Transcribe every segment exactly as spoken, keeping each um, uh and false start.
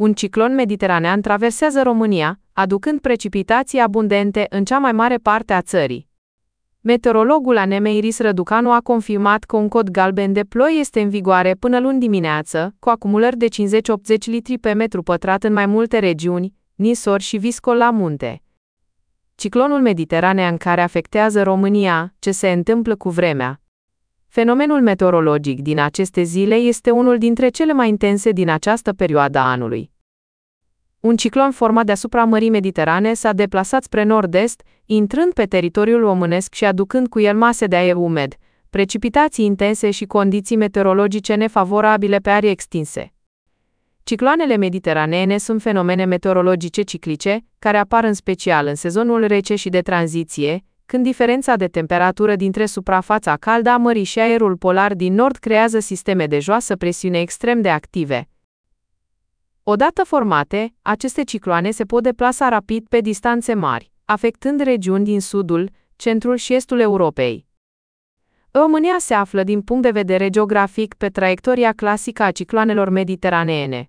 Un ciclon mediteranean traversează România, aducând precipitații abundente în cea mai mare parte a țării. Meteorologul A N M Iris Răducanu a confirmat că un cod galben de ploi este în vigoare până luni dimineață, cu acumulări de cincizeci-optzeci litri pe metru pătrat în mai multe regiuni, Nisor și Viscol la munte. Ciclonul mediteranean care afectează România, ce se întâmplă cu vremea? Fenomenul meteorologic din aceste zile este unul dintre cele mai intense din această perioadă a anului. Un ciclon format deasupra Mării Mediterane s-a deplasat spre nord-est, intrând pe teritoriul românesc și aducând cu el mase de aer umed, precipitații intense și condiții meteorologice nefavorabile pe arii extinse. Cicloanele mediteraneene sunt fenomene meteorologice ciclice, care apar în special în sezonul rece și de tranziție, când diferența de temperatură dintre suprafața caldă a mării și aerul polar din nord creează sisteme de joasă presiune extrem de active. Odată formate, aceste cicloane se pot deplasa rapid pe distanțe mari, afectând regiuni din sudul, centrul și estul Europei. România se află din punct de vedere geografic pe traiectoria clasică a cicloanelor mediteraneene.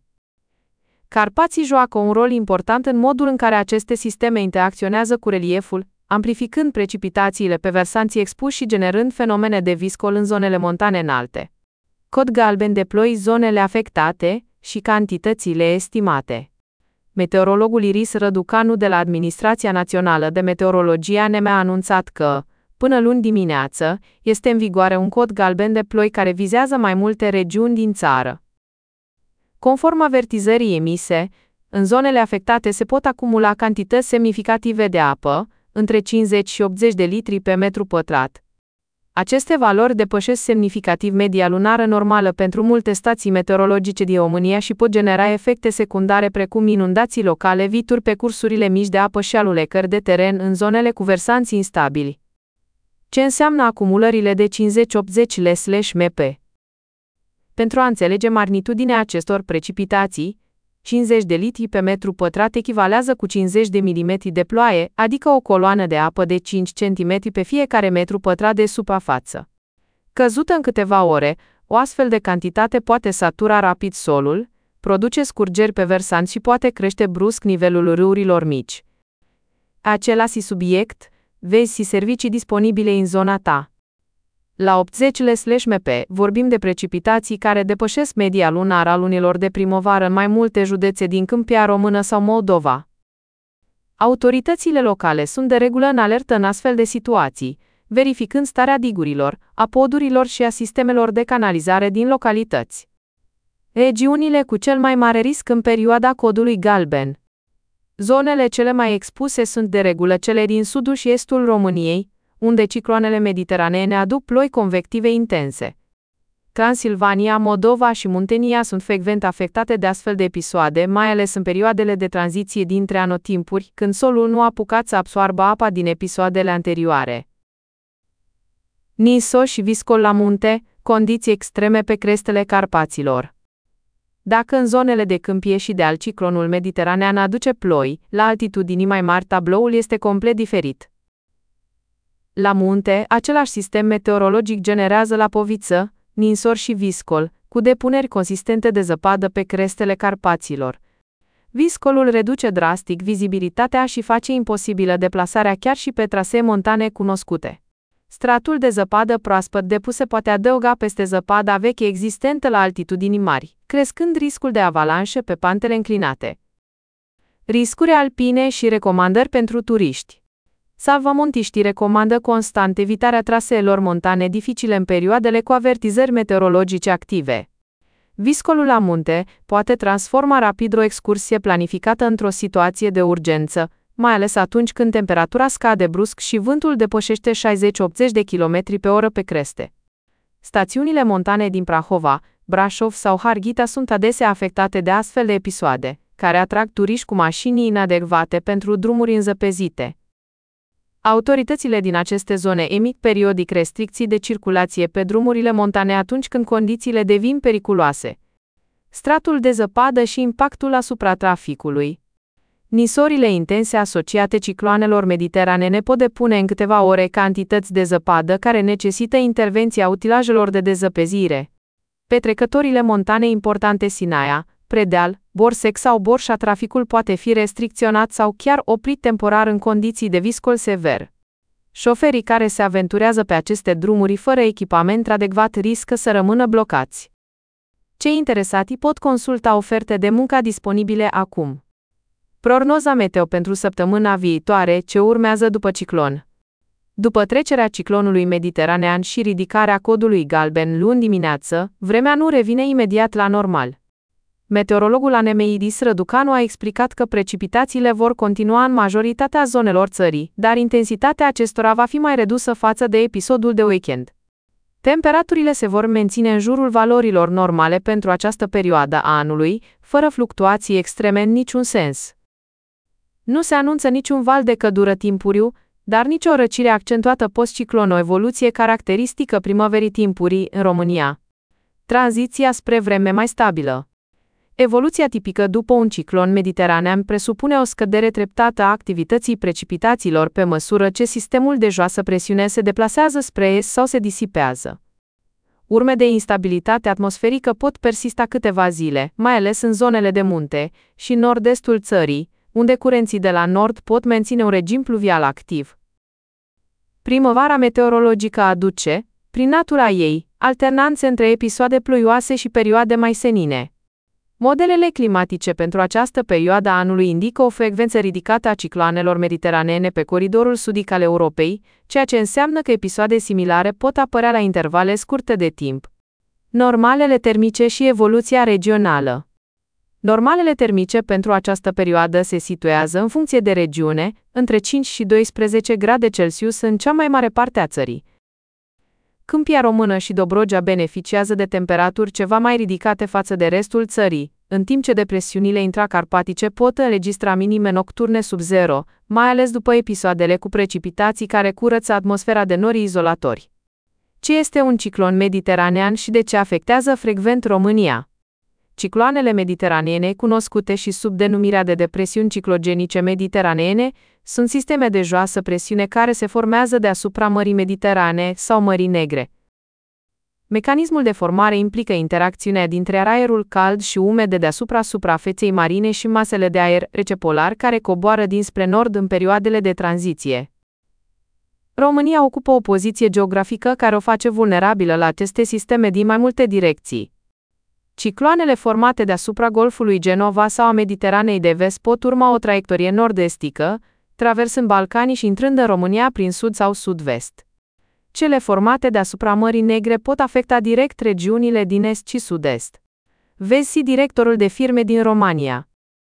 Carpații joacă un rol important în modul în care aceste sisteme interacționează cu relieful, amplificând precipitațiile pe versanții expuși și generând fenomene de viscol în zonele montane înalte. Cod galben de ploi zonele afectate și cantitățile estimate. Meteorologul Iris Răducanu de la Administrația Națională de Meteorologie A N M a anunțat că, până luni dimineață, este în vigoare un cod galben de ploi care vizează mai multe regiuni din țară. Conform avertizării emise, în zonele afectate se pot acumula cantități semnificative de apă, între cincizeci și optzeci de litri pe metru pătrat. Aceste valori depășesc semnificativ media lunară normală pentru multe stații meteorologice din România și pot genera efecte secundare precum inundații locale, vituri pe cursurile mici de apă și alunecări de teren în zonele cu versanți instabili. Ce înseamnă acumulările de cincizeci-optzeci litri/metru pătrat? Pentru a înțelege magnitudinea acestor precipitații, cincizeci de litri pe metru pătrat echivalează cu cincizeci de milimetri de ploaie, adică o coloană de apă de cinci centimetri pe fiecare metru pătrat de suprafață. Căzută în câteva ore, o astfel de cantitate poate satura rapid solul, produce scurgeri pe versant și poate crește brusc nivelul râurilor mici. Același subiect, vezi și servicii disponibile în zona ta. La optzeci litri/metru pătrat vorbim de precipitații care depășesc media lunară a lunilor de primăvară în mai multe județe din Câmpia Română sau Moldova. Autoritățile locale sunt de regulă în alertă în astfel de situații, verificând starea digurilor, a podurilor și a sistemelor de canalizare din localități. Regiunile cu cel mai mare risc în perioada codului galben. Zonele cele mai expuse sunt de regulă cele din sudul și estul României, unde cicloanele mediteraneene aduc ploi convective intense. Transilvania, Moldova și Muntenia sunt frecvent afectate de astfel de episoade, mai ales în perioadele de tranziție dintre anotimpuri, când solul nu a apucat să absoarbă apa din episoadele anterioare. Nisor și Viscol la munte, condiții extreme pe crestele Carpaților. Dacă în zonele de câmpie și de alt ciclonul mediteranean aduce ploi, la altitudini mai mari tabloul este complet diferit. La munte, același sistem meteorologic generează lapoviță, ninsor și viscol, cu depuneri consistente de zăpadă pe crestele Carpaților. Viscolul reduce drastic vizibilitatea și face imposibilă deplasarea chiar și pe trasee montane cunoscute. Stratul de zăpadă proaspăt depus se poate adăuga peste zăpada veche existentă la altitudini mari, crescând riscul de avalanșe pe pantele înclinate. Riscuri alpine și recomandări pentru turiști. Salvamontiștii recomandă constant evitarea traseelor montane dificile în perioadele cu avertizări meteorologice active. Viscolul la munte poate transforma rapid o excursie planificată într-o situație de urgență, mai ales atunci când temperatura scade brusc și vântul depășește șaizeci-optzeci de kilometri pe oră pe creste. Stațiunile montane din Prahova, Brașov sau Harghita sunt adesea afectate de astfel de episoade, care atrag turiști cu mașini inadecvate pentru drumuri înzăpezite. Autoritățile din aceste zone emit periodic restricții de circulație pe drumurile montane atunci când condițiile devin periculoase. Stratul de zăpadă și impactul asupra traficului. Nisorile intense asociate cicloanelor mediteranene pot depune în câteva ore cantități de zăpadă care necesită intervenția utilajelor de dezăpezire. Pe trecătorile montane importante Sinaia, predeal, bord sec sau borșa, traficul poate fi restricționat sau chiar oprit temporar în condiții de viscol sever. Șoferii care se aventurează pe aceste drumuri fără echipament adecvat riscă să rămână blocați. Cei interesati pot consulta oferte de muncă disponibile acum. Prognoza meteo pentru săptămâna viitoare ce urmează după ciclon. După trecerea ciclonului mediteranean și ridicarea codului galben luni dimineață, vremea nu revine imediat la normal. Meteorologul Anemeidis Răducanu a explicat că precipitațiile vor continua în majoritatea zonelor țării, dar intensitatea acestora va fi mai redusă față de episodul de weekend. Temperaturile se vor menține în jurul valorilor normale pentru această perioadă a anului, fără fluctuații extreme în niciun sens. Nu se anunță niciun val de căldură timpuriu, dar nici o răcire accentuată post-ciclon, o evoluție caracteristică primăverii timpurii în România. Tranziția spre vreme mai stabilă. Evoluția tipică după un ciclon mediteranean presupune o scădere treptată a activității precipitațiilor pe măsură ce sistemul de joasă presiune se deplasează spre est sau se disipează. Urme de instabilitate atmosferică pot persista câteva zile, mai ales în zonele de munte și nord-estul țării, unde curenții de la nord pot menține un regim pluvial activ. Primăvara meteorologică aduce, prin natura ei, alternanțe între episoade ploioase și perioade mai senine. Modelele climatice pentru această perioadă a anului indică o frecvență ridicată a cicloanelor mediteraneene pe coridorul sudic al Europei, ceea ce înseamnă că episoade similare pot apărea la intervale scurte de timp. Normalele termice și evoluția regională. Normalele termice pentru această perioadă se situează în funcție de regiune, între cinci și doisprezece grade Celsius în cea mai mare parte a țării. Câmpia Română și Dobrogea beneficiază de temperaturi ceva mai ridicate față de restul țării, în timp ce depresiunile intracarpatice pot înregistra minime nocturne sub zero, mai ales după episoadele cu precipitații care curăță atmosfera de nori izolatori. Ce este un ciclon mediteranean și de ce afectează frecvent România? Cicloanele mediteraneene, cunoscute și sub denumirea de depresiuni ciclogenice mediteraneene, sunt sisteme de joasă presiune care se formează deasupra Mării Mediterane sau Mării Negre. Mecanismul de formare implică interacțiunea dintre aerul cald și umed de deasupra suprafeței marine și masele de aer rece polar care coboară dinspre nord în perioadele de tranziție. România ocupă o poziție geografică care o face vulnerabilă la aceste sisteme din mai multe direcții. Cicloanele formate deasupra Golfului Genova sau a Mediteranei de Vest pot urma o traiectorie nord-estică, traversând Balcanii și intrând în România prin sud sau sud-vest. Cele formate deasupra Mării Negre pot afecta direct regiunile din est și sud-est. Vezi directorul de firme din România.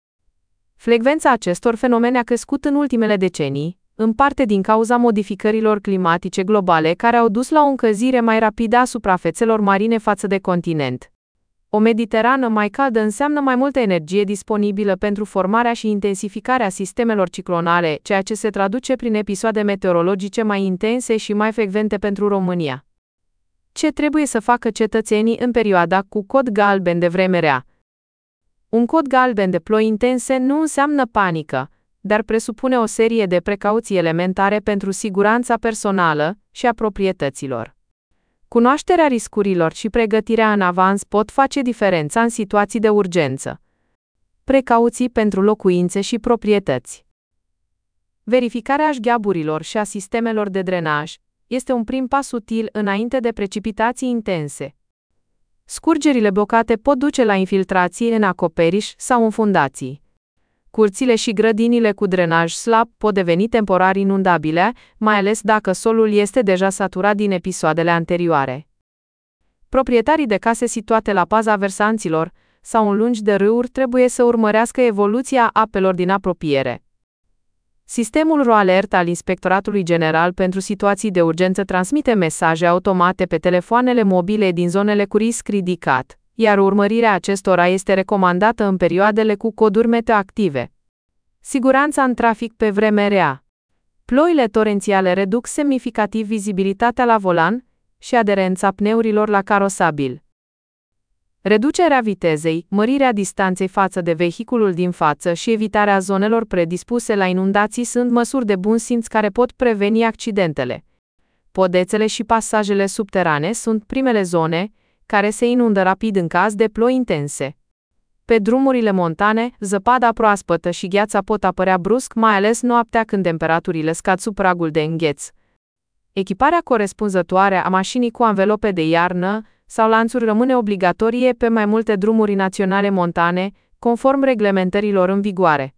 Frecvența acestor fenomene a crescut în ultimele decenii, în parte din cauza modificărilor climatice globale care au dus la o încălzire mai rapidă a suprafețelor marine față de continent. O Mediterană mai caldă înseamnă mai multă energie disponibilă pentru formarea și intensificarea sistemelor ciclonale, ceea ce se traduce prin episoade meteorologice mai intense și mai frecvente pentru România. Ce trebuie să facă cetățenii în perioada cu cod galben de vreme rea? Un cod galben de ploi intense nu înseamnă panică, dar presupune o serie de precauții elementare pentru siguranța personală și a proprietăților. Cunoașterea riscurilor și pregătirea în avans pot face diferența în situații de urgență. Precauții pentru locuințe și proprietăți. Verificarea șgheaburilor și a sistemelor de drenaj este un prim pas util înainte de precipitații intense. Scurgerile blocate pot duce la infiltrații în acoperiș sau în fundații. Curțile și grădinile cu drenaj slab pot deveni temporar inundabile, mai ales dacă solul este deja saturat din episoadele anterioare. Proprietarii de case situate la paza versanților sau în lungi de râuri trebuie să urmărească evoluția apelor din apropiere. Sistemul RoAlert al Inspectoratului General pentru Situații de Urgență transmite mesaje automate pe telefoanele mobile din zonele cu risc ridicat, iar urmărirea acestora este recomandată în perioadele cu coduri meteo active. Siguranța în trafic pe vreme rea. Ploile torențiale reduc semnificativ vizibilitatea la volan și aderența pneurilor la carosabil. Reducerea vitezei, mărirea distanței față de vehiculul din față și evitarea zonelor predispuse la inundații sunt măsuri de bun simț care pot preveni accidentele. Podețele și pasajele subterane sunt primele zone care se inundă rapid în caz de ploi intense. Pe drumurile montane, zăpada proaspătă și gheața pot apărea brusc, mai ales noaptea când temperaturile scad sub pragul de îngheț. Echiparea corespunzătoare a mașinii cu anvelope de iarnă sau lanțuri rămâne obligatorie pe mai multe drumuri naționale montane, conform reglementărilor în vigoare.